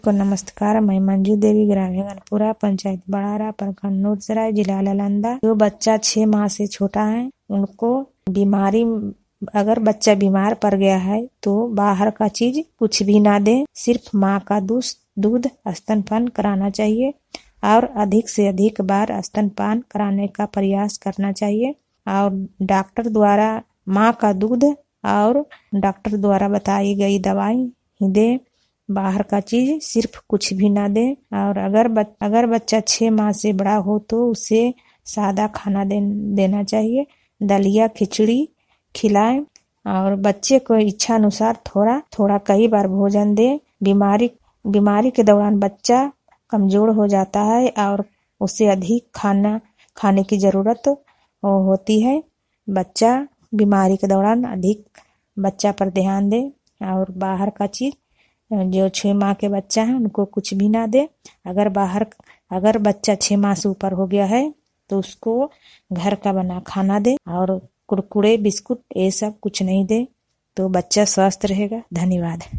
को नमस्कार। मैं मंजू देवी, ग्रामीण गनपुरा, पंचायत बड़ारा, प्रखंड नूरसराय, जिला नालंदा। जो बच्चा 6 माह से छोटा है उनको बीमारी, अगर बच्चा बीमार पड़ गया है तो बाहर का चीज कुछ भी ना दे, सिर्फ माँ का दूध स्तनपान कराना चाहिए और अधिक से अधिक बार स्तनपान कराने का प्रयास करना चाहिए। और डॉक्टर द्वारा माँ का दूध और डॉक्टर द्वारा बताई गई दवाई ही दे, बाहर का चीज सिर्फ कुछ भी ना दे। और अगर बच्चा 6 माह से बड़ा हो तो उसे सादा खाना देना चाहिए, दलिया खिचड़ी खिलाएं और बच्चे को इच्छा अनुसार थोड़ा थोड़ा कई बार भोजन दे। बीमारी के दौरान बच्चा कमजोर हो जाता है और उसे अधिक खाना खाने की जरूरत होती है। बच्चा बीमारी के दौरान अधिक बच्चा पर ध्यान दे और बाहर का चीज, जो 6 माह के बच्चा है उनको कुछ भी ना दे। अगर बच्चा 6 माह से ऊपर हो गया है तो उसको घर का बना खाना दे और कुरकुरे बिस्कुट ये सब कुछ नहीं दे, तो बच्चा स्वस्थ रहेगा। धन्यवाद।